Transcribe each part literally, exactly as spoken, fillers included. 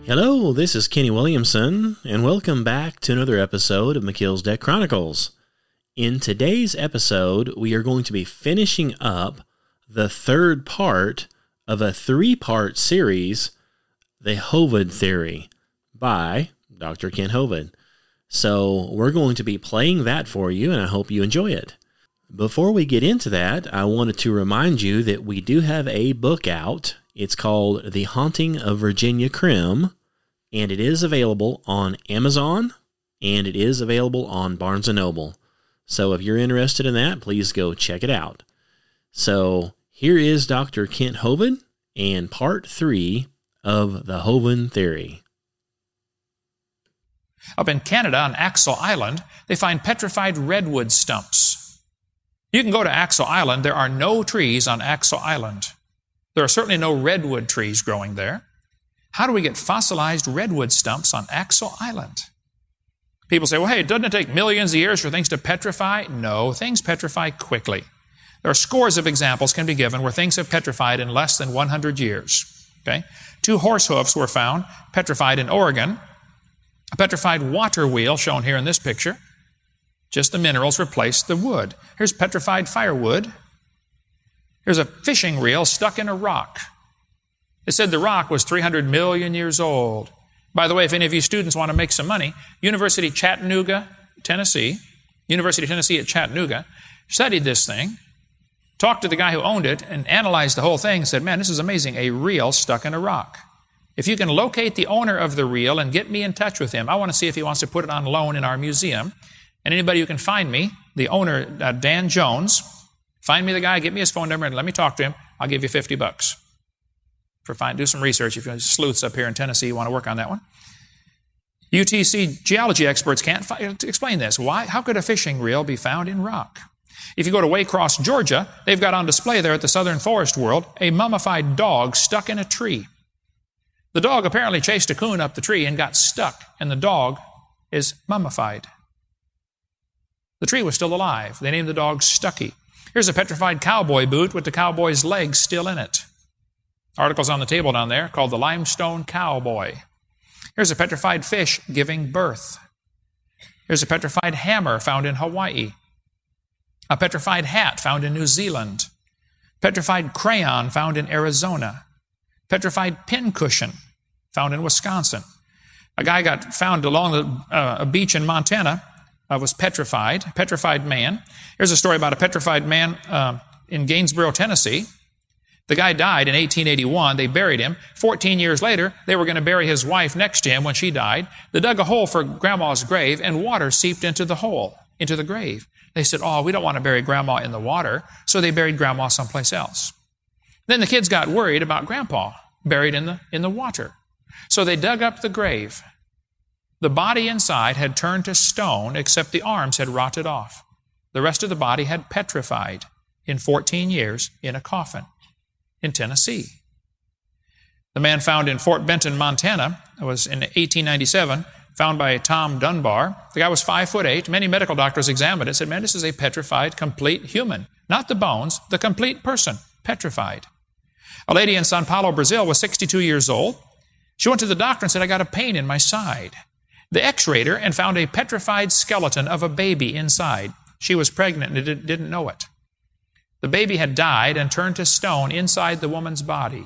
Hello, this is Kenny Williamson, and welcome back to another episode of McKill's Deck Chronicles. In today's episode, we are going to be finishing up the third part of a three-part series, The Hovid Theory, by Doctor Kent Hovind. So we're going to be playing that for you, and I hope you enjoy it. Before we get into that, I wanted to remind you that we do have a book out. It's called The Haunting of Virginia Krim, and it is available on Amazon, and it is available on Barnes and Noble. So if you're interested in that, please go check it out. So here is Doctor Kent Hovind and part three of the Hovind Theory. Up in Canada on Axel Island, they find petrified redwood stumps. You can go to Axel Island. There are no trees on Axel Island. There are certainly no redwood trees growing there. How do we get fossilized redwood stumps on Axel Island? People say, well, hey, doesn't it take millions of years for things to petrify? No, things petrify quickly. There are scores of examples can be given where things have petrified in less than one hundred years. Okay? Two horse hoofs were found petrified in Oregon. A petrified water wheel shown here in this picture. Just the minerals replaced the wood. Here's petrified firewood. Here's a fishing reel stuck in a rock. It said the rock was three hundred million years old. By the way, if any of you students want to make some money, University of Chattanooga, Tennessee, University of Tennessee at Chattanooga, studied this thing, talked to the guy who owned it, and analyzed the whole thing and said, man, this is amazing, a reel stuck in a rock. If you can locate the owner of the reel and get me in touch with him, I want to see if he wants to put it on loan in our museum. And anybody who can find me, the owner, uh, Dan Jones, find me the guy, get me his phone number, and let me talk to him. I'll give you fifty bucks. For fine, do some research. If you're sleuths up here in Tennessee, you want to work on that one. U T C geology experts can't fi- explain this. Why? How could a fishing reel be found in rock? If you go to Waycross, Georgia, they've got on display there at the Southern Forest World a mummified dog stuck in a tree. The dog apparently chased a coon up the tree and got stuck, and the dog is mummified. The tree was still alive. They named the dog Stucky. Here's a petrified cowboy boot with the cowboy's legs still in it. Articles on the table down there called the Limestone Cowboy. Here's a petrified fish giving birth. Here's a petrified hammer found in Hawaii. A petrified hat found in New Zealand. Petrified crayon found in Arizona. Petrified pincushion found in Wisconsin. A guy got found along the, uh, a beach in Montana, uh, was petrified, petrified man. Here's a story about a petrified man uh, in Gainesboro, Tennessee. The guy died in eighteen eighty-one. They buried him. fourteen years later, they were going to bury his wife next to him when she died. They dug a hole for Grandma's grave, and water seeped into the hole, into the grave. They said, oh, we don't want to bury Grandma in the water, so they buried Grandma someplace else. Then the kids got worried about Grandpa buried in the, in the water. So they dug up the grave. The body inside had turned to stone, except the arms had rotted off. The rest of the body had petrified in fourteen years in a coffin in Tennessee. The man found in Fort Benton, Montana, was in eighteen ninety-seven, found by Tom Dunbar. The guy was five foot eight. Many medical doctors examined it and said, man, this is a petrified, complete human. Not the bones, the complete person, petrified. A lady in Sao Paulo, Brazil, was sixty-two years old. She went to the doctor and said, I got a pain in my side. They x-rayed her and found a petrified skeleton of a baby inside. She was pregnant and didn't know it. The baby had died and turned to stone inside the woman's body.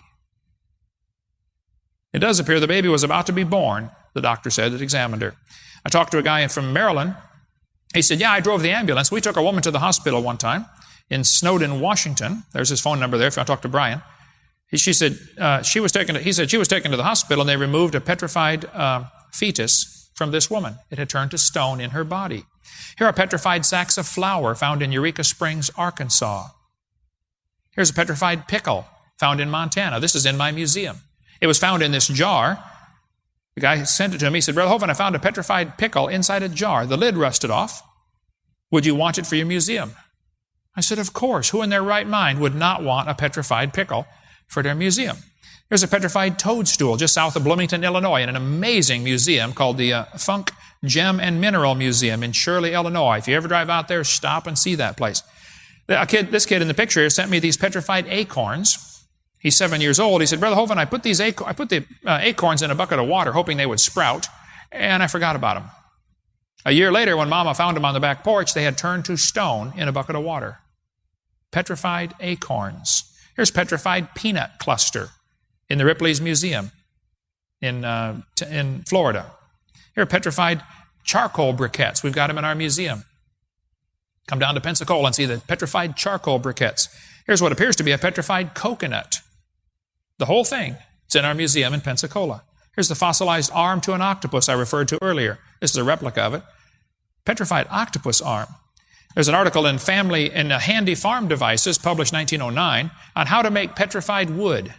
It does appear the baby was about to be born, the doctor said that examined her. I talked to a guy from Maryland. He said, yeah, I drove the ambulance. We took a woman to the hospital one time in Snowden, Washington. There's his phone number there if you want to talk to Brian. He, she said, uh, she was taken to, he said she was taken to the hospital and they removed a petrified uh, fetus from this woman. It had turned to stone in her body. Here are petrified sacks of flour found in Eureka Springs, Arkansas. Here's a petrified pickle found in Montana. This is in my museum. It was found in this jar. The guy sent it to me. He said, Brother Hovind, I found a petrified pickle inside a jar. The lid rusted off. Would you want it for your museum? I said, of course. Who in their right mind would not want a petrified pickle for their museum? There's a petrified toadstool just south of Bloomington, Illinois, in an amazing museum called the uh, Funk Gem and Mineral Museum in Shirley, Illinois. If you ever drive out there, stop and see that place. A kid, this kid in the picture here sent me these petrified acorns. He's seven years old. He said, Brother Hovind, I put these ac- I put the uh, acorns in a bucket of water hoping they would sprout, and I forgot about them. A year later, when Mama found them on the back porch, they had turned to stone in a bucket of water. Petrified acorns. Here's petrified peanut cluster in the Ripley's Museum in, uh, t- in Florida. Here are petrified charcoal briquettes. We've got them in our museum. Come down to Pensacola and see the petrified charcoal briquettes. Here's what appears to be a petrified coconut. The whole thing is in our museum in Pensacola. Here's the fossilized arm to an octopus I referred to earlier. This is a replica of it. Petrified octopus arm. There's an article in Family in Handy Farm Devices, published nineteen oh nine, on how to make petrified wood.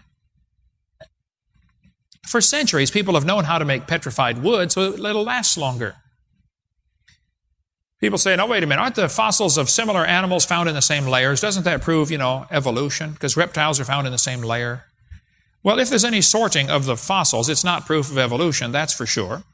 For centuries, people have known how to make petrified wood so it'll last longer. People say, no, wait a minute, aren't the fossils of similar animals found in the same layers? Doesn't that prove, you know, evolution? Because reptiles are found in the same layer. Well, if there's any sorting of the fossils, it's not proof of evolution, that's for sure.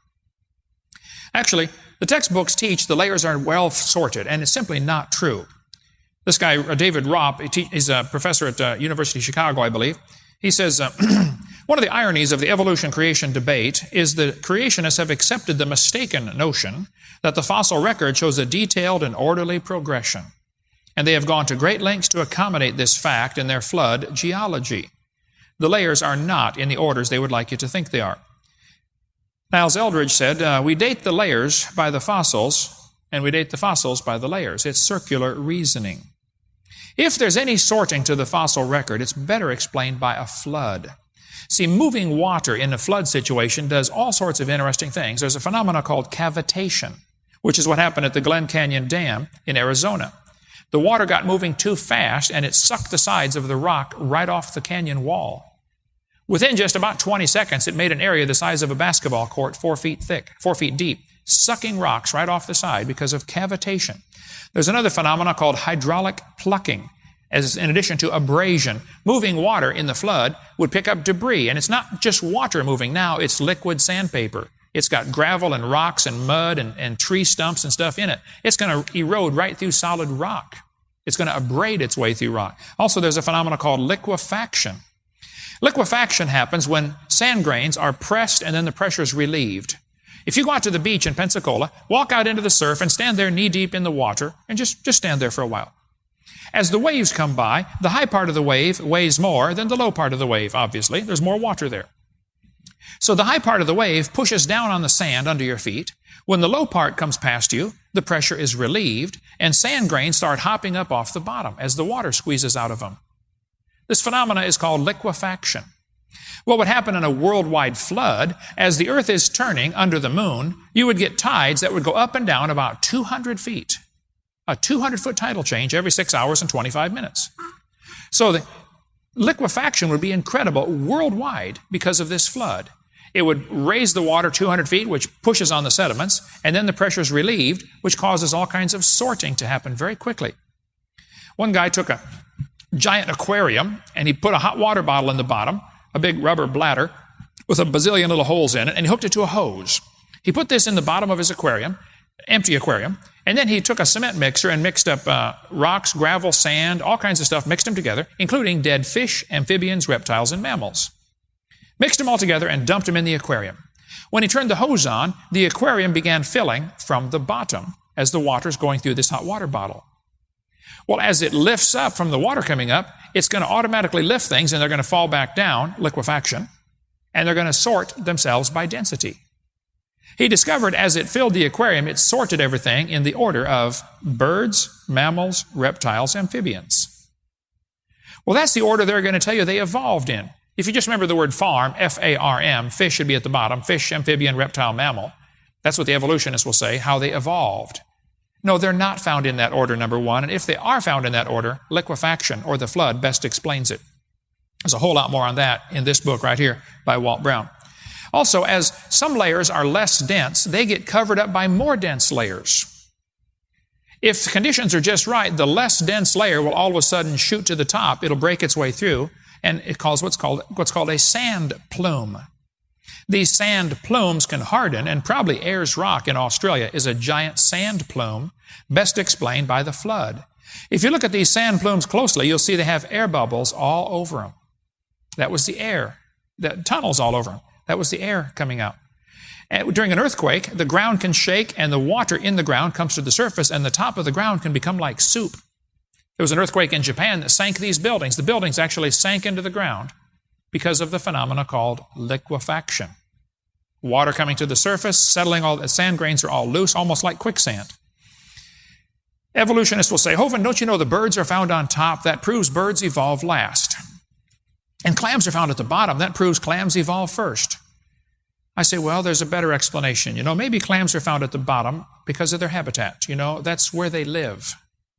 Actually, the textbooks teach the layers are well sorted, and it's simply not true. This guy, David Ropp, he's a professor at uh, University of Chicago, I believe. He says, uh, one of the ironies of the evolution-creation debate is that creationists have accepted the mistaken notion that the fossil record shows a detailed and orderly progression, and they have gone to great lengths to accommodate this fact in their flood geology. The layers are not in the orders they would like you to think they are. Niles Eldredge said, uh, we date the layers by the fossils, and we date the fossils by the layers. It's circular reasoning. If there's any sorting to the fossil record, it's better explained by a flood. See, moving water in a flood situation does all sorts of interesting things. There's a phenomenon called cavitation, which is what happened at the Glen Canyon Dam in Arizona. The water got moving too fast, and it sucked the sides of the rock right off the canyon wall. Within just about twenty seconds, it made an area the size of a basketball court, four feet thick, four feet deep, sucking rocks right off the side because of cavitation. There's another phenomenon called hydraulic plucking. As in addition to abrasion, moving water in the flood would pick up debris. And it's not just water moving now, it's liquid sandpaper. It's got gravel and rocks and mud and, and tree stumps and stuff in it. It's going to erode right through solid rock. It's going to abrade its way through rock. Also, there's a phenomenon called liquefaction. Liquefaction happens when sand grains are pressed and then the pressure is relieved. If you go out to the beach in Pensacola, walk out into the surf and stand there knee-deep in the water and just, just stand there for a while. As the waves come by, the high part of the wave weighs more than the low part of the wave, obviously. There's more water there. So the high part of the wave pushes down on the sand under your feet. When the low part comes past you, the pressure is relieved, and sand grains start hopping up off the bottom as the water squeezes out of them. This phenomena is called liquefaction. What would happen in a worldwide flood, as the earth is turning under the moon, you would get tides that would go up and down about two hundred feet. A two hundred foot tidal change every six hours and twenty-five minutes. So the liquefaction would be incredible worldwide because of this flood. It would raise the water two hundred feet, which pushes on the sediments, and then the pressure is relieved, which causes all kinds of sorting to happen very quickly. One guy took a giant aquarium, and he put a hot water bottle in the bottom, a big rubber bladder with a bazillion little holes in it, and he hooked it to a hose. He put this in the bottom of his aquarium, empty aquarium, and then he took a cement mixer and mixed up uh, rocks, gravel, sand, all kinds of stuff, mixed them together, including dead fish, amphibians, reptiles, and mammals. Mixed them all together and dumped them in the aquarium. When he turned the hose on, the aquarium began filling from the bottom as the water's going through this hot water bottle. Well, as it lifts up from the water coming up, it's going to automatically lift things and they're going to fall back down, liquefaction, and they're going to sort themselves by density. He discovered as it filled the aquarium, it sorted everything in the order of birds, mammals, reptiles, amphibians. Well, that's the order they're going to tell you they evolved in. If you just remember the word farm, F A R M, fish should be at the bottom, fish, amphibian, reptile, mammal. That's what the evolutionists will say, how they evolved. No, they're not found in that order, number one. And if they are found in that order, liquefaction or the flood best explains it. There's a whole lot more on that in this book right here by Walt Brown. Also, as some layers are less dense, they get covered up by more dense layers. If the conditions are just right, the less dense layer will all of a sudden shoot to the top. It'll break its way through, and it causes what's called, what's called a sand plume. These sand plumes can harden, and probably Ayers Rock in Australia is a giant sand plume, best explained by the flood. If you look at these sand plumes closely, you'll see they have air bubbles all over them. That was the air. The tunnels all over them. That was the air coming out. And during an earthquake, the ground can shake and the water in the ground comes to the surface and the top of the ground can become like soup. There was an earthquake in Japan that sank these buildings. The buildings actually sank into the ground because of the phenomena called liquefaction. Water coming to the surface, settling, all the sand grains are all loose, almost like quicksand. Evolutionists will say, Hovind, don't you know the birds are found on top? That proves birds evolved last. And clams are found at the bottom. That proves clams evolved first. I say, well, there's a better explanation. You know, maybe clams are found at the bottom because of their habitat. You know, that's where they live.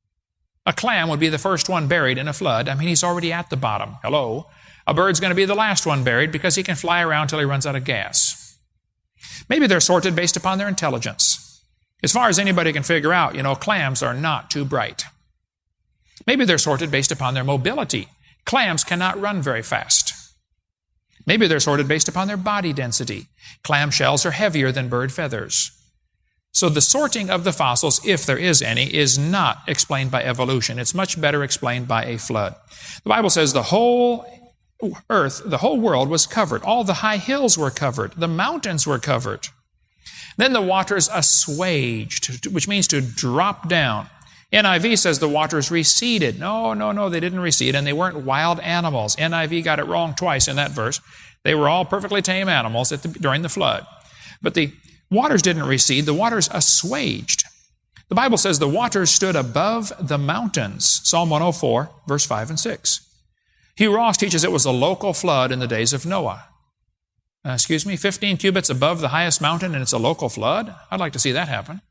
A clam would be the first one buried in a flood. I mean, he's already at the bottom. Hello. A bird's going to be the last one buried because he can fly around till he runs out of gas. Maybe they're sorted based upon their intelligence. As far as anybody can figure out, you know, clams are not too bright. Maybe they're sorted based upon their mobility. Clams cannot run very fast. Maybe they're sorted based upon their body density. Clam shells are heavier than bird feathers. So the sorting of the fossils, if there is any, is not explained by evolution. It's much better explained by a flood. The Bible says the whole earth, the whole world was covered. All the high hills were covered. The mountains were covered. Then the waters assuaged, which means to drop down. N I V says the waters receded. No, no, no, they didn't recede, and they weren't wild animals. N I V got it wrong twice in that verse. They were all perfectly tame animals at the, during the flood. But the waters didn't recede, the waters assuaged. The Bible says the waters stood above the mountains. Psalm one oh four, verse five and six. Hugh Ross teaches it was a local flood in the days of Noah. Uh, excuse me, fifteen cubits above the highest mountain and it's a local flood? I'd like to see that happen.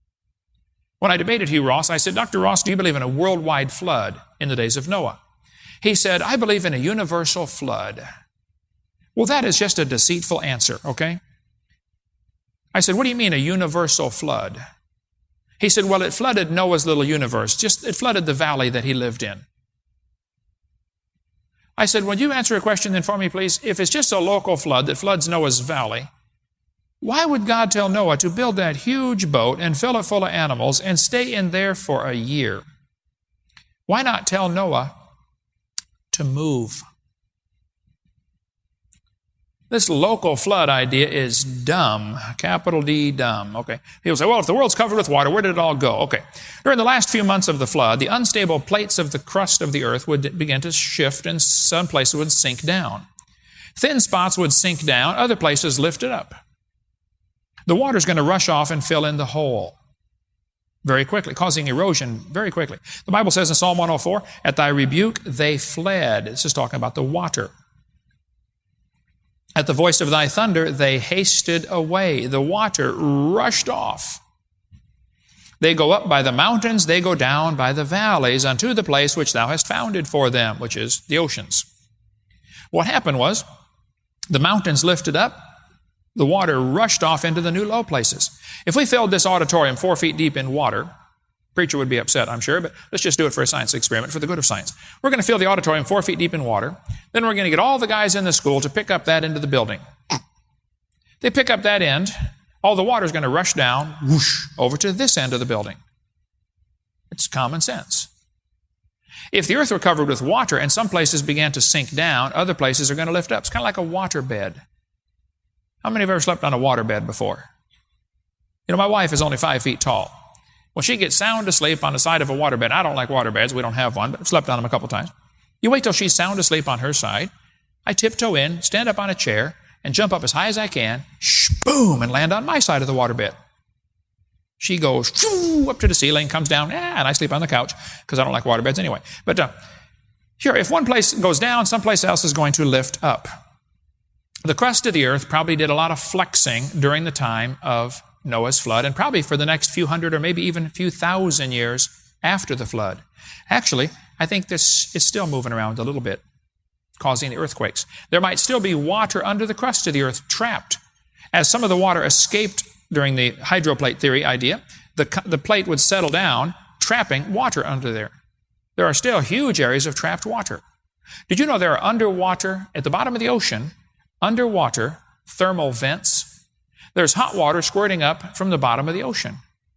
When I debated Hugh Ross, I said, Doctor Ross, do you believe in a worldwide flood in the days of Noah? He said, I believe in a universal flood. Well, that is just a deceitful answer, okay? I said, what do you mean a universal flood? He said, well, it flooded Noah's little universe. Just it flooded the valley that he lived in. I said, would you answer a question then for me, please? If it's just a local flood that floods Noah's valley, why would God tell Noah to build that huge boat and fill it full of animals and stay in there for a year? Why not tell Noah to move? This local flood idea is dumb, capital D, dumb. Okay. People say, well, if the world's covered with water, where did it all go? Okay. During the last few months of the flood, the unstable plates of the crust of the earth would begin to shift and some places would sink down. Thin spots would sink down, other places lifted up. The water's going to rush off and fill in the hole very quickly, causing erosion very quickly. The Bible says in Psalm one oh four, at thy rebuke they fled. This is talking about the water. At the voice of thy thunder they hasted away. The water rushed off. They go up by the mountains, they go down by the valleys unto the place which thou hast founded for them, which is the oceans. What happened was, the mountains lifted up, the water rushed off into the new low places. If we filled this auditorium four feet deep in water, preacher would be upset, I'm sure, but let's just do it for a science experiment, for the good of science. We're going to fill the auditorium four feet deep in water. Then we're going to get all the guys in the school to pick up that end of the building. They pick up that end, all the water is going to rush down, whoosh, over to this end of the building. It's common sense. If the earth were covered with water and some places began to sink down, other places are going to lift up. It's kind of like a water bed. How many have ever slept on a water bed before? You know, my wife is only five feet tall. When she gets sound asleep on the side of a water bed, I don't like water beds, we don't have one, but I've slept on them a couple times. You wait till she's sound asleep on her side. I tiptoe in, stand up on a chair, and jump up as high as I can, shh, boom, and land on my side of the water bed. She goes shoo, up to the ceiling, comes down, ah, and I sleep on the couch, because I don't like water beds anyway. But uh, sure, if one place goes down, someplace else is going to lift up. The crust of the earth probably did a lot of flexing during the time of Noah's flood, and probably for the next few hundred or maybe even a few thousand years after the flood. Actually, I think this is still moving around a little bit, causing the earthquakes. There might still be water under the crust of the earth trapped. As some of the water escaped during the hydroplate theory idea, the, the plate would settle down, trapping water under there. There are still huge areas of trapped water. Did you know there are underwater, at the bottom of the ocean, underwater thermal vents? There's hot water squirting up from the bottom of the ocean.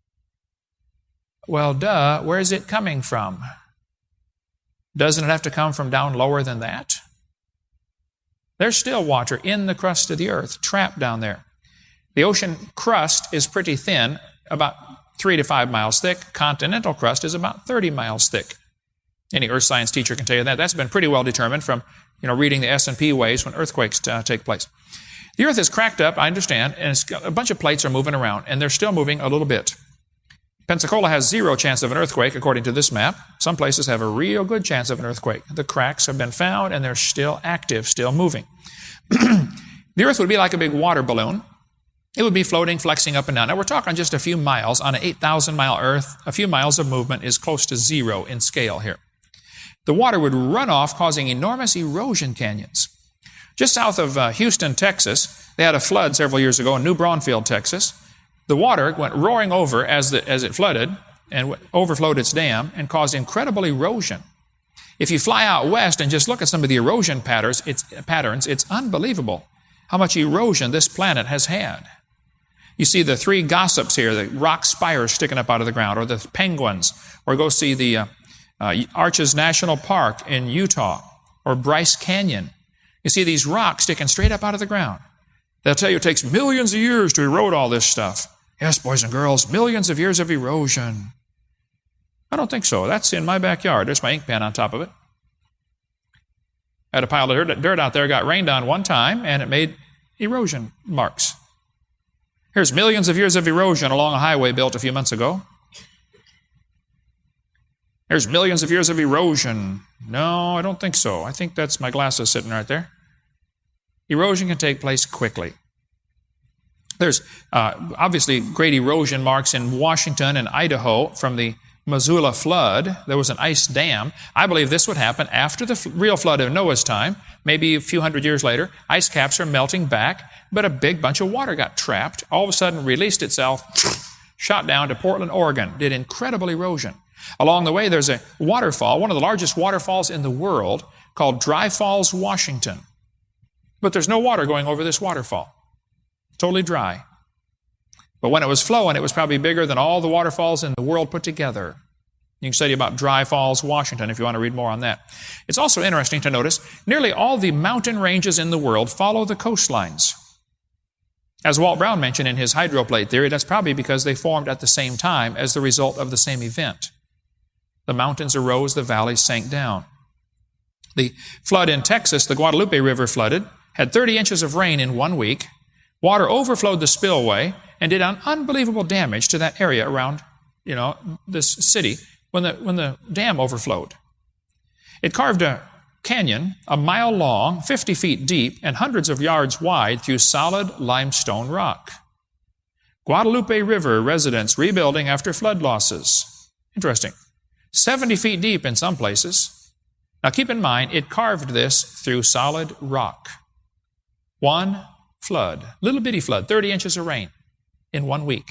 Well, duh, where is it coming from? Doesn't it have to come from down lower than that? There's still water in the crust of the earth, trapped down there. The ocean crust is pretty thin, about three to five miles thick. Continental crust is about thirty miles thick. Any earth science teacher can tell you that. That's been pretty well determined from, you know, reading the S and P waves when earthquakes uh, take place. The earth is cracked up, I understand, and it's got a bunch of plates are moving around, and they're still moving a little bit. Pensacola has zero chance of an earthquake, according to this map. Some places have a real good chance of an earthquake. The cracks have been found, and they're still active, still moving. The earth would be like a big water balloon. It would be floating, flexing up and down. Now, we're talking just a few miles. On an eight thousand mile earth, a few miles of movement is close to zero in scale here. The water would run off, causing enormous erosion canyons. Just south of uh, Houston, Texas, they had a flood several years ago in New Braunfels, Texas. The water went roaring over as, the, as it flooded and overflowed its dam and caused incredible erosion. If you fly out west and just look at some of the erosion patterns, it's, patterns, it's unbelievable how much erosion this planet has had. You see the three gossips here, the rock spires sticking up out of the ground, or the penguins, or go see the uh, uh, Arches National Park in Utah, or Bryce Canyon. You see these rocks sticking straight up out of the ground. They'll tell you it takes millions of years to erode all this stuff. Yes, boys and girls, millions of years of erosion. I don't think so. That's in my backyard. There's my ink pen on top of it. I had a pile of dirt out there, got rained on one time, and it made erosion marks. Here's millions of years of erosion along a highway built a few months ago. There's millions of years of erosion. No, I don't think so. I think that's my glasses sitting right there. Erosion can take place quickly. There's uh, obviously great erosion marks in Washington and Idaho from the Missoula flood. There was an ice dam. I believe this would happen after the f- real flood of Noah's time, maybe a few hundred years later. Ice caps are melting back, but a big bunch of water got trapped, all of a sudden released itself, shot down to Portland, Oregon, did incredible erosion. Along the way, there's a waterfall, one of the largest waterfalls in the world, called Dry Falls, Washington. But there's no water going over this waterfall. Totally dry. But when it was flowing, it was probably bigger than all the waterfalls in the world put together. You can study about Dry Falls, Washington, if you want to read more on that. It's also interesting to notice, nearly all the mountain ranges in the world follow the coastlines. As Walt Brown mentioned in his hydroplate theory, that's probably because they formed at the same time as the result of the same event. The mountains arose, the valleys sank down. The flood in Texas, the Guadalupe River flooded, had thirty inches of rain in one week. Water overflowed the spillway and did unbelievable damage to that area around, you know, this city when the, when the dam overflowed. It carved a canyon a mile long, fifty feet deep, and hundreds of yards wide through solid limestone rock. Guadalupe River residents rebuilding after flood losses. Interesting. seventy feet deep in some places. Now keep in mind, it carved this through solid rock. One flood, little bitty flood, thirty inches of rain in one week.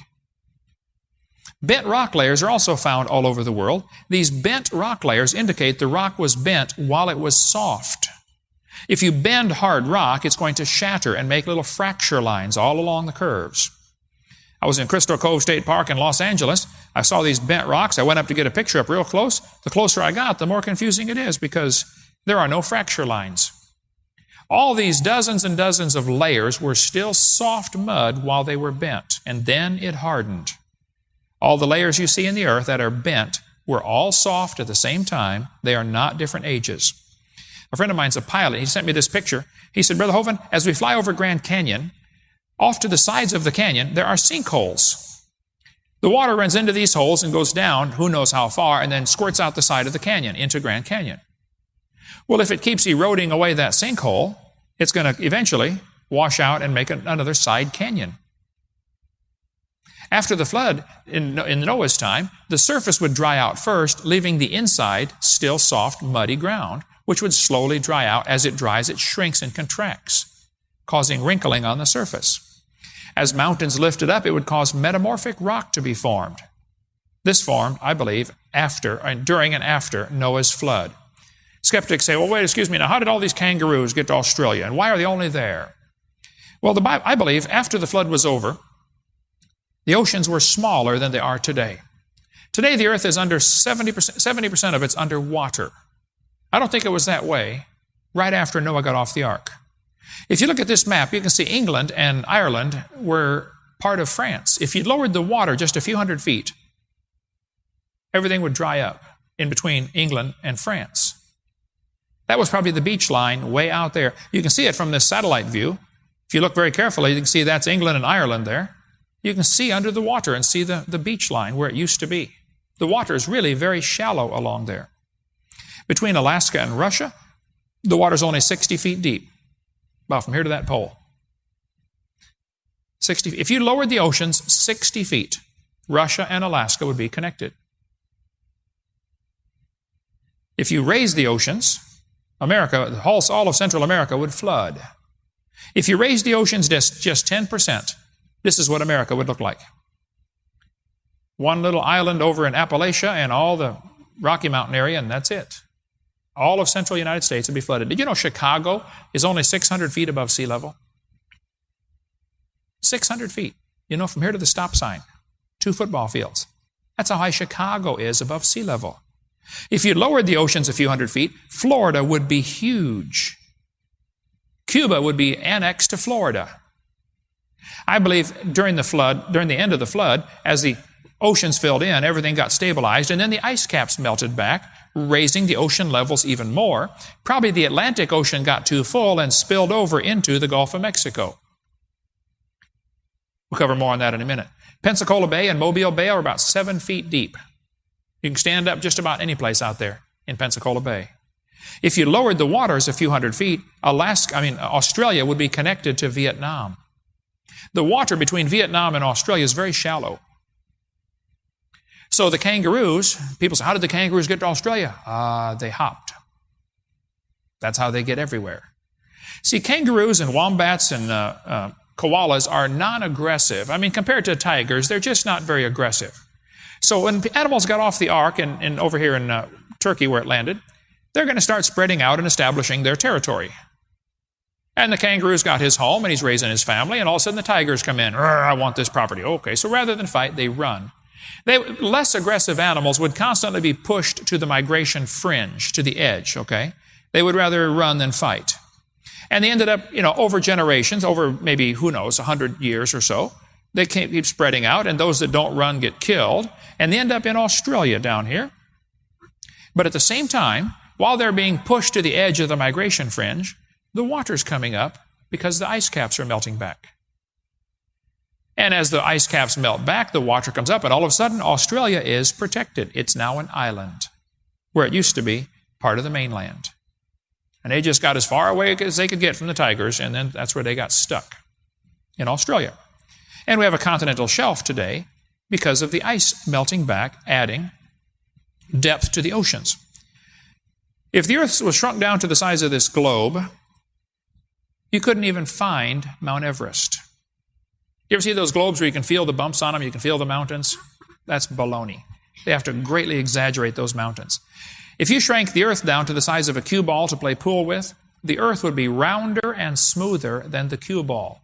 Bent rock layers are also found all over the world. These bent rock layers indicate the rock was bent while it was soft. If you bend hard rock, it's going to shatter and make little fracture lines all along the curves. I was in Crystal Cove State Park in Los Angeles. I saw these bent rocks. I went up to get a picture up real close. The closer I got, the more confusing it is because there are no fracture lines. All these dozens and dozens of layers were still soft mud while they were bent, and then it hardened. All the layers you see in the earth that are bent were all soft at the same time. They are not different ages. A friend of mine's a pilot. He sent me this picture. He said, Brother Hovind, as we fly over Grand Canyon, off to the sides of the canyon, there are sinkholes. The water runs into these holes and goes down, who knows how far, and then squirts out the side of the canyon into Grand Canyon. Well, if it keeps eroding away that sinkhole, it's going to eventually wash out and make another side canyon. After the flood in, in Noah's time, the surface would dry out first, leaving the inside still soft, muddy ground, which would slowly dry out. As it dries, it shrinks and contracts, causing wrinkling on the surface. As mountains lifted up, it would cause metamorphic rock to be formed. This formed, I believe, after, and during and after Noah's flood. Skeptics say, well, wait, excuse me, now how did all these kangaroos get to Australia, and why are they only there? Well, the Bible, I believe after the flood was over, the oceans were smaller than they are today. Today, the earth is under seventy percent, seventy percent of it's under water. I don't think it was that way right after Noah got off the ark. If you look at this map, you can see England and Ireland were part of France. If you lowered the water just a few hundred feet, everything would dry up in between England and France. That was probably the beach line way out there. You can see it from this satellite view. If you look very carefully, you can see that's England and Ireland there. You can see under the water and see the, the beach line where it used to be. The water is really very shallow along there. Between Alaska and Russia, the water's only sixty feet deep, about from here to that pole. sixty. If you lowered the oceans sixty feet, Russia and Alaska would be connected. If you raised the oceans, America, the whole, all of Central America would flood. If you raised the oceans just, just ten percent, this is what America would look like. One little island over in Appalachia and all the Rocky Mountain area, and that's it. All of central United States would be flooded. Did you know Chicago is only six hundred feet above sea level? six hundred feet. You know, from here to the stop sign, two football fields. That's how high Chicago is above sea level. If you lowered the oceans a few hundred feet, Florida would be huge. Cuba would be annexed to Florida. I believe during the flood, during the end of the flood, as the oceans filled in, everything got stabilized, and then the ice caps melted back, raising the ocean levels even more. Probably the Atlantic Ocean got too full and spilled over into the Gulf of Mexico. We'll cover more on that in a minute. Pensacola Bay and Mobile Bay are about seven feet deep. You can stand up just about any place out there in Pensacola Bay. If you lowered the waters a few hundred feet, Alaska, I mean, Australia would be connected to Vietnam. The water between Vietnam and Australia is very shallow. So the kangaroos, people say, how did the kangaroos get to Australia? Uh, they hopped. That's how they get everywhere. See, kangaroos and wombats and uh, uh, koalas are non-aggressive. I mean, compared to tigers, they're just not very aggressive. So when animals got off the ark and, and over here in uh, Turkey where it landed, they're going to start spreading out and establishing their territory. And the kangaroo's got his home and he's raising his family, and all of a sudden the tigers come in. I want this property. Okay, so rather than fight, they run. They, less aggressive animals would constantly be pushed to the migration fringe, to the edge, okay? They would rather run than fight. And they ended up, you know, over generations, over maybe, who knows, a hundred years or so, they keep spreading out, and those that don't run get killed, and they end up in Australia down here. But at the same time, while they're being pushed to the edge of the migration fringe, the water's coming up because the ice caps are melting back. And as the ice caps melt back, the water comes up, and all of a sudden, Australia is protected. It's now an island, where it used to be part of the mainland. And they just got as far away as they could get from the tigers, and then that's where they got stuck, in Australia. And we have a continental shelf today because of the ice melting back, adding depth to the oceans. If the earth was shrunk down to the size of this globe, you couldn't even find Mount Everest. You ever see those globes where you can feel the bumps on them, you can feel the mountains? That's baloney. They have to greatly exaggerate those mountains. If you shrank the earth down to the size of a cue ball to play pool with, the earth would be rounder and smoother than the cue ball.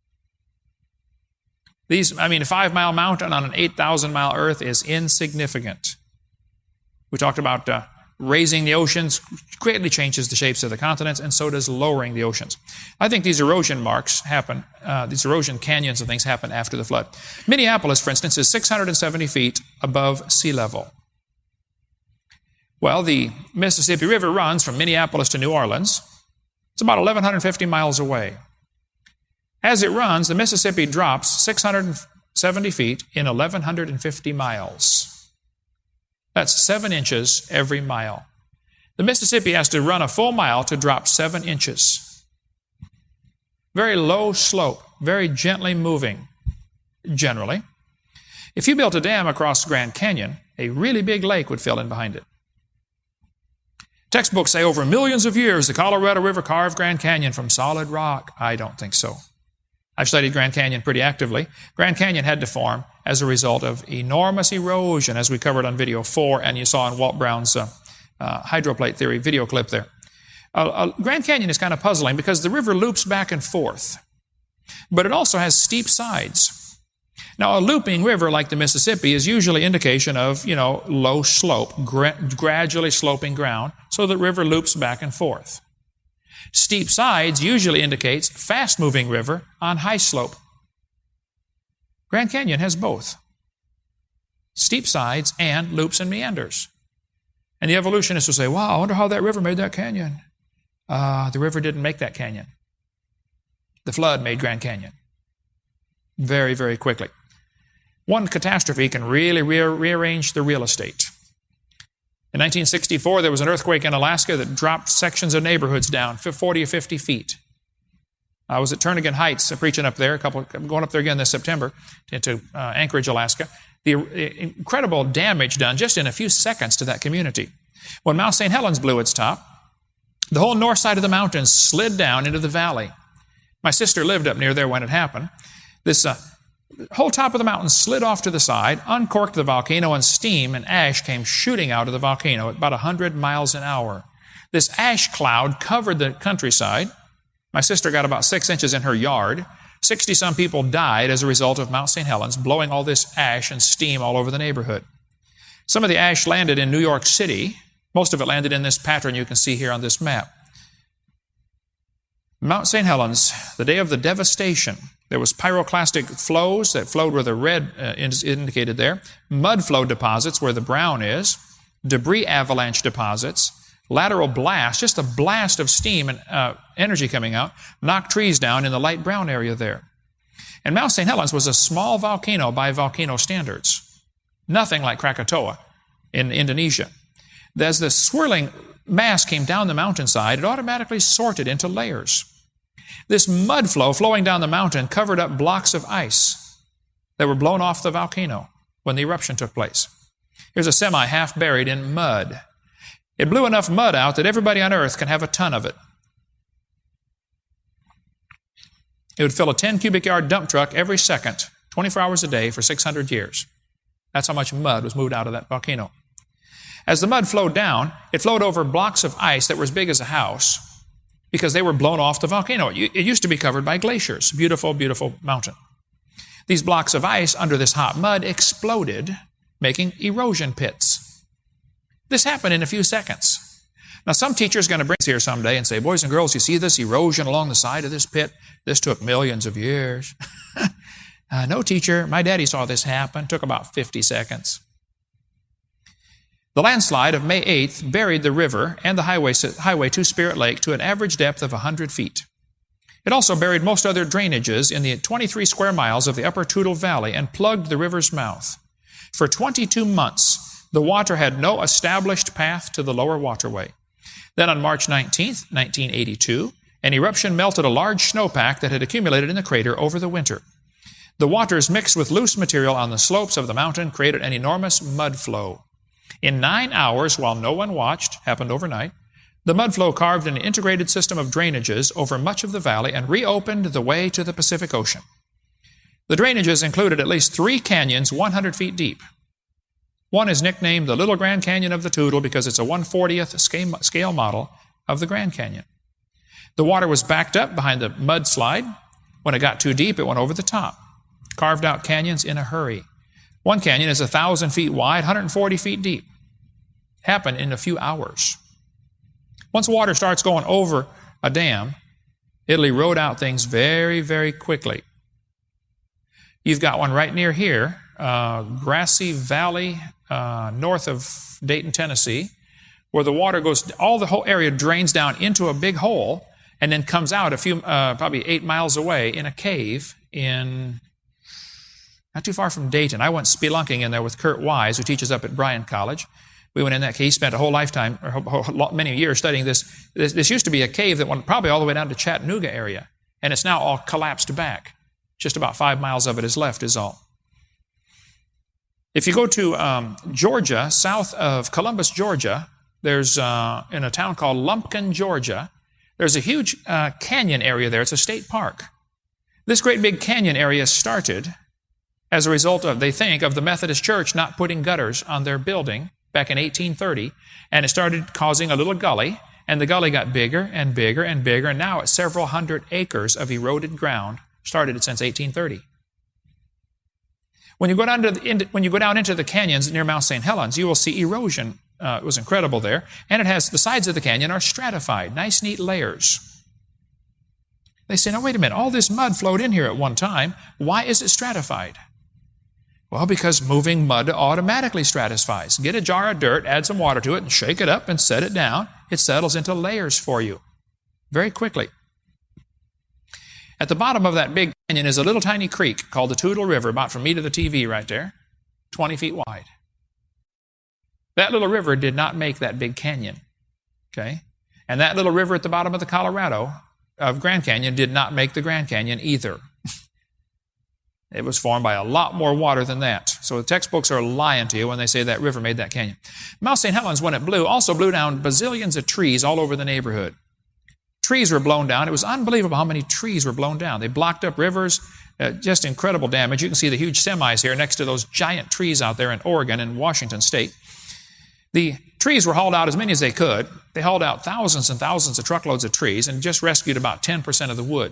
These, I mean, a five-mile mountain on an eight thousand mile earth is insignificant. We talked about uh, raising the oceans greatly changes the shapes of the continents, and so does lowering the oceans. I think these erosion marks happen, uh, these erosion canyons and things happen after the flood. Minneapolis, for instance, is six hundred seventy feet above sea level. Well, the Mississippi River runs from Minneapolis to New Orleans. It's about eleven fifty miles away. As it runs, the Mississippi drops six hundred seventy feet in eleven fifty miles. That's seven inches every mile. The Mississippi has to run a full mile to drop seven inches. Very low slope, very gently moving, generally. If you built a dam across Grand Canyon, a really big lake would fill in behind it. Textbooks say over millions of years the Colorado River carved Grand Canyon from solid rock. I don't think so. I've studied Grand Canyon pretty actively. Grand Canyon had to form as a result of enormous erosion, as we covered on video four, and you saw in Walt Brown's uh, uh, hydroplate theory video clip there. Uh, uh, Grand Canyon is kind of puzzling because the river loops back and forth, but it also has steep sides. Now, a looping river like the Mississippi is usually indication of, you know, low slope, gra- gradually sloping ground, so the river loops back and forth. Steep sides usually indicates fast-moving river on high slope. Grand Canyon has both. Steep sides and loops and meanders. And the evolutionists will say, wow, I wonder how that river made that canyon. Uh, the river didn't make that canyon. The flood made Grand Canyon. Very, very quickly. One catastrophe can really re- rearrange the real estate. In nineteen sixty-four, there was an earthquake in Alaska that dropped sections of neighborhoods down forty or fifty feet. I was at Turnagain Heights uh, preaching up there, a couple, I'm going up there again this September into uh, Anchorage, Alaska. The uh, incredible damage done just in a few seconds to that community. When Mount Saint Helens blew its top, the whole north side of the mountain slid down into the valley. My sister lived up near there when it happened. This uh, whole top of the mountain slid off to the side, uncorked the volcano, and steam and ash came shooting out of the volcano at about one hundred miles an hour. This ash cloud covered the countryside. My sister got about six inches in her yard. Sixty-some people died as a result of Mount Saint Helens blowing all this ash and steam all over the neighborhood. Some of the ash landed in New York City. Most of it landed in this pattern you can see here on this map. Mount Saint Helens, the day of the devastation, there was pyroclastic flows that flowed where the red uh, is indicated there, mud flow deposits where the brown is, debris avalanche deposits, lateral blast, just a blast of steam and uh, energy coming out, knocked trees down in the light brown area there. And Mount Saint Helens was a small volcano by volcano standards. Nothing like Krakatoa in Indonesia. As the swirling mass came down the mountainside, it automatically sorted into layers. This mud flow flowing down the mountain covered up blocks of ice that were blown off the volcano when the eruption took place. Here's a semi half buried in mud. It blew enough mud out that everybody on earth can have a ton of it. It would fill a ten cubic yard dump truck every second, twenty-four hours a day for six hundred years. That's how much mud was moved out of that volcano. As the mud flowed down, it flowed over blocks of ice that were as big as a house because they were blown off the volcano. It used to be covered by glaciers. Beautiful, beautiful mountain. These blocks of ice under this hot mud exploded, making erosion pits. This happened in a few seconds. Now, some teacher's going to bring us here someday and say, boys and girls, you see this erosion along the side of this pit? This took millions of years. uh, no, teacher, my daddy saw this happen. It took about fifty seconds. The landslide of May eighth buried the river and the highway, highway to Spirit Lake to an average depth of one hundred feet. It also buried most other drainages in the twenty-three square miles of the upper Toutle Valley and plugged the river's mouth. For twenty-two months, the water had no established path to the lower waterway. Then on March nineteenth, nineteen eighty-two, an eruption melted a large snowpack that had accumulated in the crater over the winter. The waters mixed with loose material on the slopes of the mountain created an enormous mud flow. In nine hours, while no one watched, happened overnight, the mud flow carved an integrated system of drainages over much of the valley and reopened the way to the Pacific Ocean. The drainages included at least three canyons one hundred feet deep. One is nicknamed the Little Grand Canyon of the Toutle because it's a one fortieth scale model of the Grand Canyon. The water was backed up behind the mudslide. When it got too deep, it went over the top. Carved out canyons in a hurry. One canyon is one thousand feet wide, one hundred forty feet deep. Happened in a few hours. Once water starts going over a dam, it'll erode out things very, very quickly. You've got one right near here, uh, Grassy Valley, uh, north of Dayton, Tennessee, where the water goes, all the whole area drains down into a big hole and then comes out a few, uh, probably eight miles away in a cave in, not too far from Dayton. I went spelunking in there with Kurt Wise, who teaches up at Bryan College. We went in that cave, spent a whole lifetime, or many years studying this. This, this used to be a cave that went probably all the way down to Chattanooga area, and it's now all collapsed back. Just about five miles of it is left is all. If you go to um, Georgia, south of Columbus, Georgia, there's, uh, in a town called Lumpkin, Georgia, there's a huge uh, canyon area there. It's a state park. This great big canyon area started as a result of, they think, of the Methodist Church not putting gutters on their building back in eighteen thirty, and it started causing a little gully, and the gully got bigger and bigger and bigger, and now it's several hundred acres of eroded ground, started it since eighteen thirty. When you go down to the, when you go down into the canyons near Mount Saint Helens, you will see erosion Uh, it was incredible there. And it has, the sides of the canyon are stratified, nice, neat layers. They say, now wait a minute, all this mud flowed in here at one time. Why is it stratified? Well, because moving mud automatically stratifies. Get a jar of dirt, add some water to it, and shake it up and set it down. It settles into layers for you very quickly. At the bottom of that big canyon is a little tiny creek called the Toutle River, about from me to the T V right there, twenty feet wide. That little river did not make that big canyon, okay? And that little river at the bottom of the Colorado, of Grand Canyon, did not make the Grand Canyon either. It was formed by a lot more water than that. So the textbooks are lying to you when they say that river made that canyon. Mount Saint Helens, when it blew, also blew down bazillions of trees all over the neighborhood. Trees were blown down. It was unbelievable how many trees were blown down. They blocked up rivers, uh, just incredible damage. You can see the huge semis here next to those giant trees out there in Oregon and Washington State. The trees were hauled out as many as they could. They hauled out thousands and thousands of truckloads of trees and just rescued about ten percent of the wood.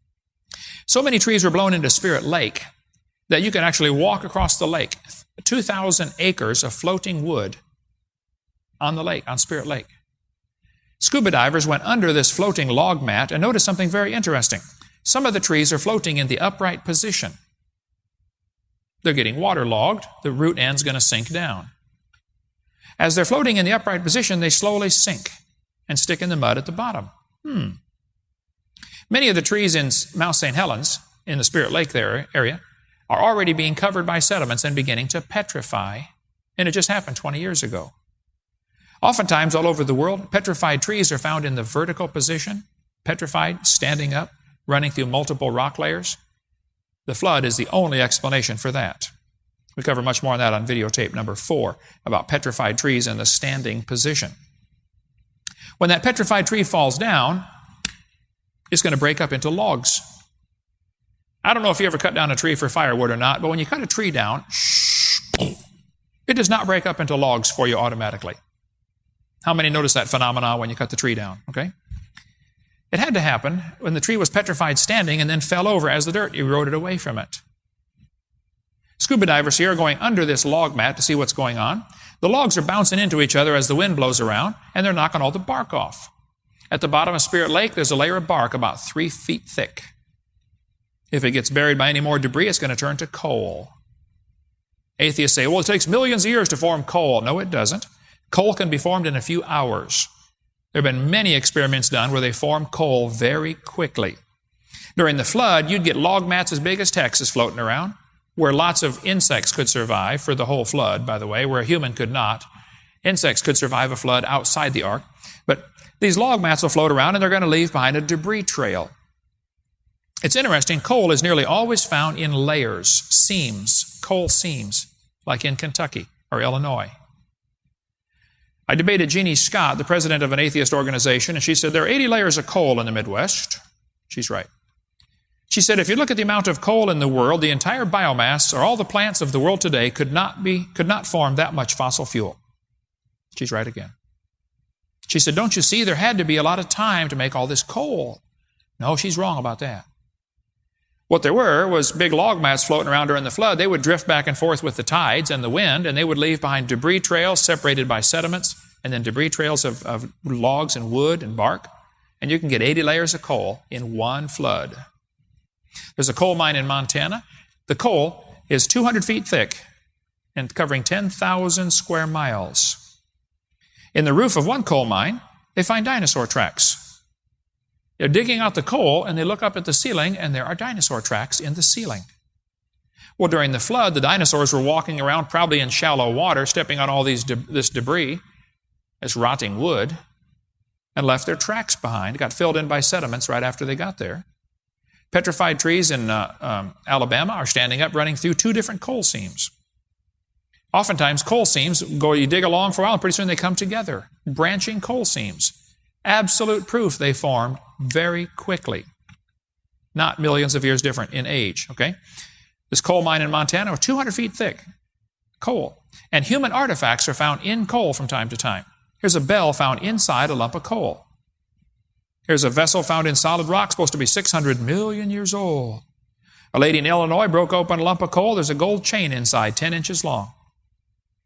So many trees were blown into Spirit Lake that you can actually walk across the lake. two thousand acres of floating wood on the lake, on Spirit Lake. Scuba divers went under this floating log mat and noticed something very interesting. Some of the trees are floating in the upright position. They're getting waterlogged. The root end's going to sink down. As they're floating in the upright position, they slowly sink and stick in the mud at the bottom. Hmm. Many of the trees in Mount Saint Helens, in the Spirit Lake there area, are already being covered by sediments and beginning to petrify. And it just happened twenty years ago. Oftentimes, all over the world, petrified trees are found in the vertical position, petrified, standing up, running through multiple rock layers. The flood is the only explanation for that. We cover much more on that on videotape number four, about petrified trees in the standing position. When that petrified tree falls down, it's going to break up into logs. I don't know if you ever cut down a tree for firewood or not, but when you cut a tree down, it does not break up into logs for you automatically. How many notice that phenomenon when you cut the tree down? Okay? It had to happen when the tree was petrified standing and then fell over as the dirt eroded away from it. Scuba divers here are going under this log mat to see what's going on. The logs are bouncing into each other as the wind blows around, and they're knocking all the bark off. At the bottom of Spirit Lake, there's a layer of bark about three feet thick. If it gets buried by any more debris, it's going to turn to coal. Atheists say, well, it takes millions of years to form coal. No, it doesn't. Coal can be formed in a few hours. There have been many experiments done where they form coal very quickly. During the flood, you'd get log mats as big as Texas floating around, where lots of insects could survive for the whole flood, by the way, where a human could not. Insects could survive a flood outside the ark. But these log mats will float around, and they're going to leave behind a debris trail. It's interesting, coal is nearly always found in layers, seams, coal seams, like in Kentucky or Illinois. I debated Jeannie Scott, the president of an atheist organization, and she said there are eighty layers of coal in the Midwest. She's right. She said if you look at the amount of coal in the world, the entire biomass or all the plants of the world today could not be, could not form that much fossil fuel. She's right again. She said, don't you see, there had to be a lot of time to make all this coal. No, she's wrong about that. What there were was big log mats floating around during the flood. They would drift back and forth with the tides and the wind, and they would leave behind debris trails separated by sediments, and then debris trails of, of logs and wood and bark. And you can get eighty layers of coal in one flood. There's a coal mine in Montana. The coal is two hundred feet thick and covering ten thousand square miles. In the roof of one coal mine, they find dinosaur tracks. They're digging out the coal, and they look up at the ceiling, and there are dinosaur tracks in the ceiling. Well, during the flood, the dinosaurs were walking around probably in shallow water, stepping on all these de- this debris, this rotting wood, and left their tracks behind. It got filled in by sediments right after they got there. Petrified trees in uh, um, Alabama are standing up, running through two different coal seams. Oftentimes, coal seams go, you dig along for a while, and pretty soon they come together, branching coal seams. Absolute proof they formed very quickly. Not millions of years different in age, okay? This coal mine in Montana was two hundred feet thick, coal. And human artifacts are found in coal from time to time. Here's a bell found inside a lump of coal. Here's a vessel found in solid rock, supposed to be six hundred million years old. A lady in Illinois broke open a lump of coal. There's a gold chain inside, ten inches long.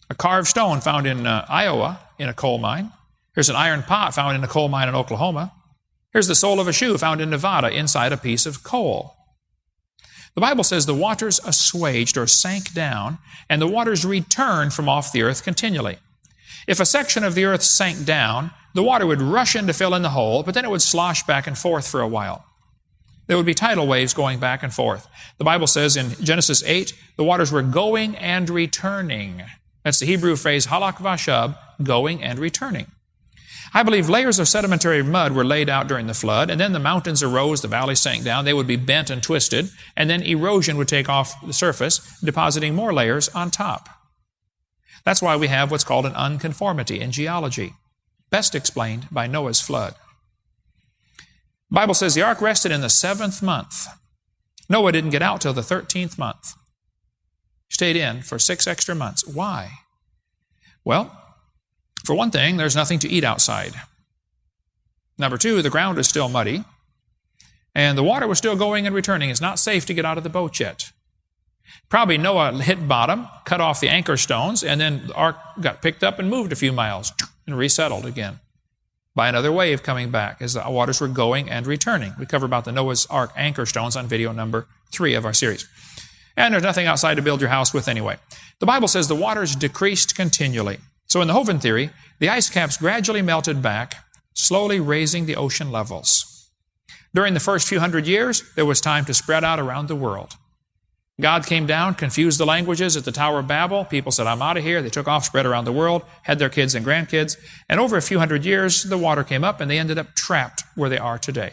A carved stone found in uh, Iowa in a coal mine. Here's an iron pot found in a coal mine in Oklahoma. Here's the sole of a shoe found in Nevada inside a piece of coal. The Bible says the waters assuaged or sank down, and the waters returned from off the earth continually. If a section of the earth sank down, the water would rush in to fill in the hole, but then it would slosh back and forth for a while. There would be tidal waves going back and forth. The Bible says in Genesis eight, the waters were going and returning. That's the Hebrew phrase halak vashab, going and returning. I believe layers of sedimentary mud were laid out during the flood, and then the mountains arose, the valleys sank down, they would be bent and twisted, and then erosion would take off the surface, depositing more layers on top. That's why we have what's called an unconformity in geology, best explained by Noah's flood. The Bible says the ark rested in the seventh month. Noah didn't get out till the thirteenth month. He stayed in for six extra months. Why? Well, for one thing, there's nothing to eat outside. Number two, the ground is still muddy, and the water was still going and returning. It's not safe to get out of the boat yet. Probably Noah hit bottom, cut off the anchor stones, and then the ark got picked up and moved a few miles and resettled again by another wave coming back as the waters were going and returning. We cover about the Noah's Ark anchor stones on video number three of our series. And there's nothing outside to build your house with anyway. The Bible says the waters decreased continually. So in the Hovind theory, the ice caps gradually melted back, slowly raising the ocean levels. During the first few hundred years, there was time to spread out around the world. God came down, confused the languages at the Tower of Babel. People said, I'm out of here. They took off, spread around the world, had their kids and grandkids. And over a few hundred years, the water came up and they ended up trapped where they are today.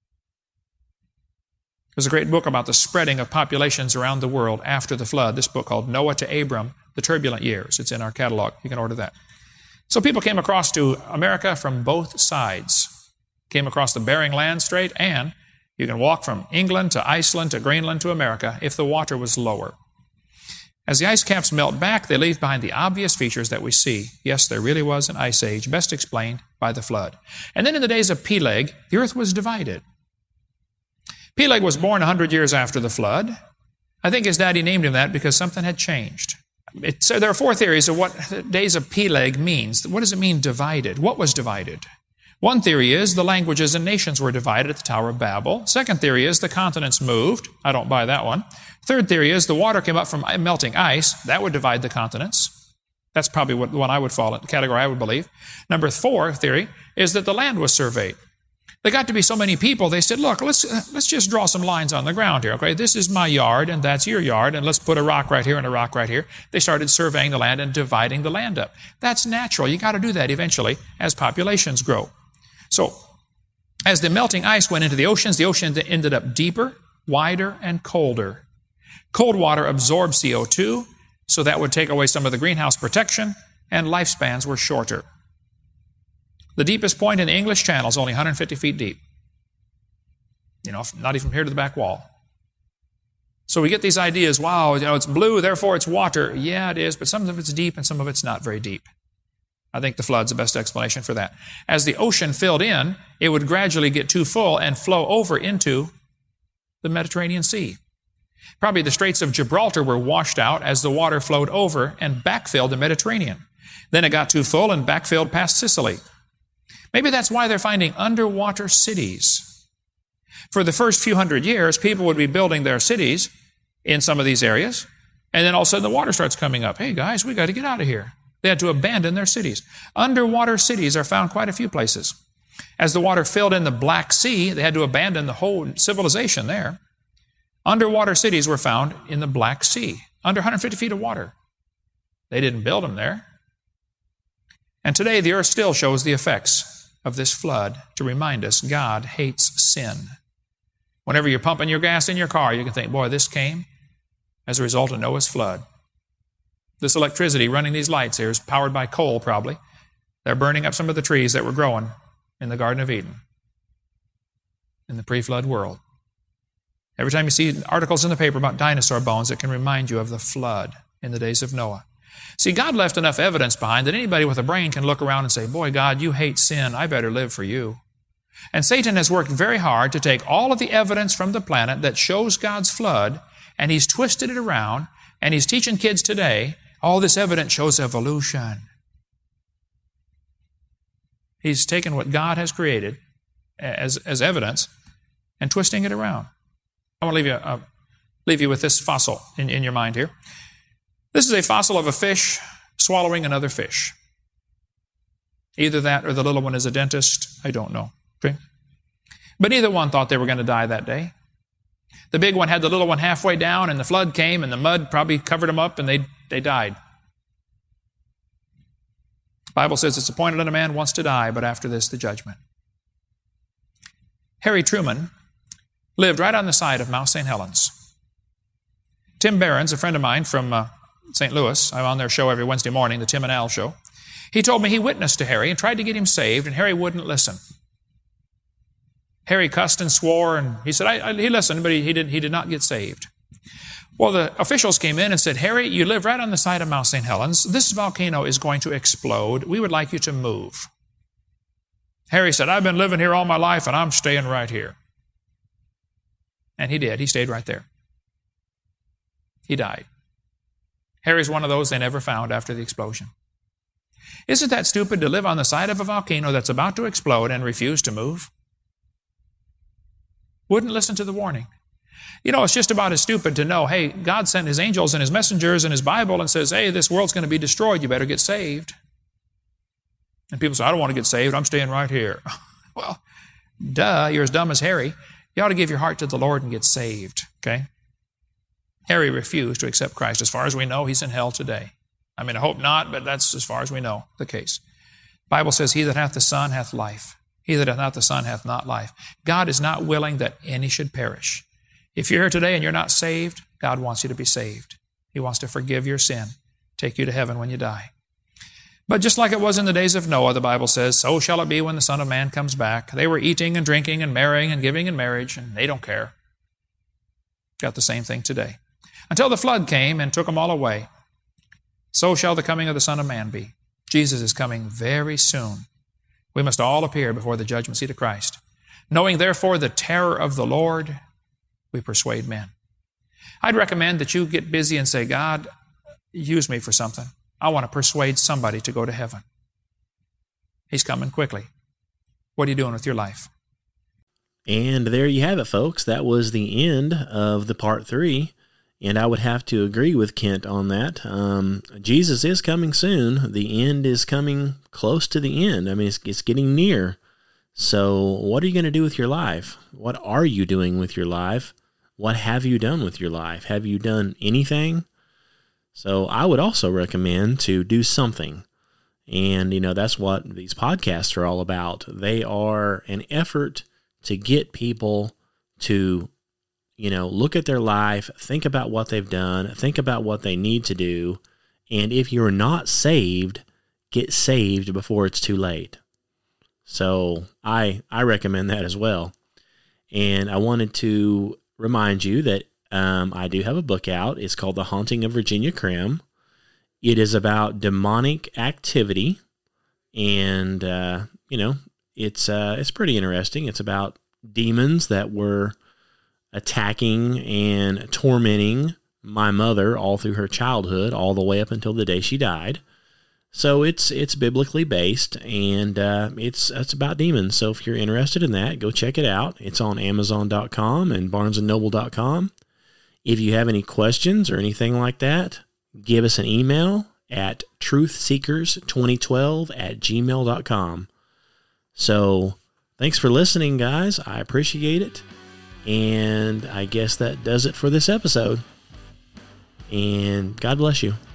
There's a great book about the spreading of populations around the world after the flood. This book called Noah to Abram, The Turbulent Years. It's in our catalog. You can order that. So people came across to America from both sides. Came across the Bering Land Strait, and you can walk from England to Iceland to Greenland to America if the water was lower. As the ice caps melt back, they leave behind the obvious features that we see. Yes, there really was an ice age, best explained by the flood. And then in the days of Peleg, the earth was divided. Peleg was born one hundred years after the flood. I think his daddy named him that because something had changed. It, so there are four theories of what the days of Peleg means. What does it mean divided? What was divided? One theory is the languages and nations were divided at the Tower of Babel. Second theory is the continents moved. I don't buy that one. Third theory is the water came up from melting ice. That would divide the continents. That's probably what the one I would fall in, the category I would believe. Number four theory is that the land was surveyed. There got to be so many people, they said, look, let's, uh, let's just draw some lines on the ground here, okay? This is my yard, and that's your yard, and let's put a rock right here and a rock right here. They started surveying the land and dividing the land up. That's natural. You got to do that eventually as populations grow. So, as the melting ice went into the oceans, the ocean ended up deeper, wider, and colder. Cold water absorbed C O two, so that would take away some of the greenhouse protection, and lifespans were shorter. The deepest point in the English Channel is only one hundred fifty feet deep. You know, not even from here to the back wall. So we get these ideas, wow, you know, it's blue, therefore it's water. Yeah, it is, but some of it's deep and some of it's not very deep. I think the flood's the best explanation for that. As the ocean filled in, it would gradually get too full and flow over into the Mediterranean Sea. Probably the Straits of Gibraltar were washed out as the water flowed over and backfilled the Mediterranean. Then it got too full and backfilled past Sicily. Maybe that's why they're finding underwater cities. For the first few hundred years, people would be building their cities in some of these areas, and then all of a sudden the water starts coming up. Hey guys, we got to get out of here. They had to abandon their cities. Underwater cities are found quite a few places. As the water filled in the Black Sea, they had to abandon the whole civilization there. Underwater cities were found in the Black Sea, under one hundred fifty feet of water. They didn't build them there. And today the earth still shows the effects of this flood to remind us God hates sin. Whenever you're pumping your gas in your car, you can think, boy, this came as a result of Noah's flood. This electricity running these lights here is powered by coal, probably. They're burning up some of the trees that were growing in the Garden of Eden in the pre-flood world. Every time you see articles in the paper about dinosaur bones, it can remind you of the flood in the days of Noah. See, God left enough evidence behind that anybody with a brain can look around and say, boy, God, you hate sin. I better live for you. And Satan has worked very hard to take all of the evidence from the planet that shows God's flood, and he's twisted it around, and he's teaching kids today All this evidence shows evolution. He's taken what God has created as, as evidence and twisting it around. I want to leave you, uh, leave you with this fossil in, in your mind here. This is a fossil of a fish swallowing another fish. Either that or the little one is a dentist. I don't know. Okay? But neither one thought they were going to die that day. The big one had the little one halfway down, and the flood came, and the mud probably covered them up, and they, they died. The Bible says it's appointed unto man once to die, but after this, the judgment. Harry Truman lived right on the side of Mount Saint Helens. Tim Barron's, a friend of mine from uh, Saint Louis, I'm on their show every Wednesday morning, the Tim and Al show. He told me he witnessed to Harry and tried to get him saved, and Harry wouldn't listen. Harry cussed and swore, and he said, I, I, he listened, but he, he, did, he did not get saved. Well, the officials came in and said, Harry, you live right on the side of Mount Saint Helens. This volcano is going to explode. We would like you to move. Harry said, I've been living here all my life, and I'm staying right here. And he did. He stayed right there. He died. Harry's one of those they never found after the explosion. Isn't that stupid to live on the side of a volcano that's about to explode and refuse to move? Wouldn't listen to the warning. You know, it's just about as stupid to know, hey, God sent His angels and His messengers and His Bible and says, hey, this world's going to be destroyed. You better get saved. And people say, I don't want to get saved. I'm staying right here. Well, duh, you're as dumb as Harry. You ought to give your heart to the Lord and get saved, okay? Harry refused to accept Christ. As far as we know, he's in hell today. I mean, I hope not, but that's as far as we know the case. The Bible says, he that hath the Son hath life. He that hath not the Son hath not life. God is not willing that any should perish. If you're here today and you're not saved, God wants you to be saved. He wants to forgive your sin, take you to heaven when you die. But just like it was in the days of Noah, the Bible says, so shall it be when the Son of Man comes back. They were eating and drinking and marrying and giving in marriage, and they don't care. Got the same thing today. Until the flood came and took them all away. So shall the coming of the Son of Man be. Jesus is coming very soon. We must all appear before the judgment seat of Christ. Knowing therefore the terror of the Lord, we persuade men. I'd recommend that you get busy and say, God, use me for something. I want to persuade somebody to go to heaven. He's coming quickly. What are you doing with your life? And there you have it, folks. That was the end of the part three. And I would have to agree with Kent on that. Um, Jesus is coming soon. The end is coming close to the end. I mean, it's, it's getting near. So what are you going to do with your life? What are you doing with your life? What have you done with your life? Have you done anything? So I would also recommend to do something. And, you know, that's what these podcasts are all about. They are an effort to get people to, you know, look at their life, think about what they've done, think about what they need to do. And if you're not saved, get saved before it's too late. So I I recommend that as well. And I wanted to remind you that um, I do have a book out. It's called The Haunting of Virginia Krim. It is about demonic activity. And, uh, you know, it's uh, it's pretty interesting. It's about demons that were attacking and tormenting my mother all through her childhood, all the way up until the day she died. So it's it's biblically based, and uh, it's it's about demons. So if you're interested in that, go check it out. It's on Amazon dot com and Barnes and Noble dot com. If you have any questions or anything like that, give us an email at truth seekers twenty twelve at gmail dot com. So thanks for listening, guys. I appreciate it. And I guess that does it for this episode. And God bless you.